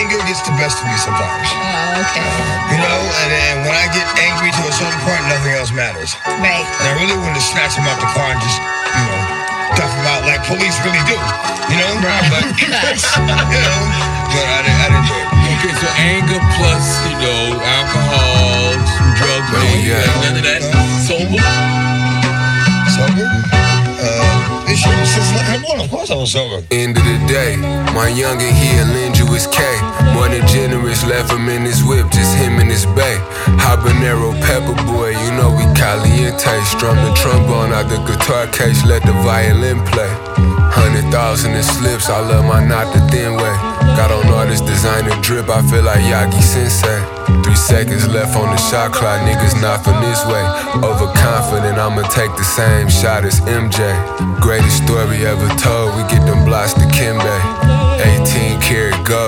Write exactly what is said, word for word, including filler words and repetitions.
anger gets the best of me sometimes. Oh, okay. You know, and then when I get angry to a certain point, nothing else matters. Right. And I really want to snatch him out the car and just, you know, duff him out like police really do. You know? Right. But, you know, but I, I didn't do it. Okay, so anger plus, you know, alcohol, some drugs, Oh, maybe, yeah. none of that. Sober? Sober? Uh, this shit was since nine one. Of course I was sober. End of the day, my youngin' he'll lend you his K. More than generous, left him in his whip, just him and his bae. Habanero pepper boy, you know we caliente. Strum the trombone out the guitar case, let the violin play. Hundred thousand in slips, I love my not the thin way. Got on all this designer drip, I feel like Yagi Sensei. Three seconds left on the shot clock, niggas not from this way. Overconfident, I'ma take the same shot as M J. Greatest story ever told, we get them blocks to Kimbe. eighteen karat gold.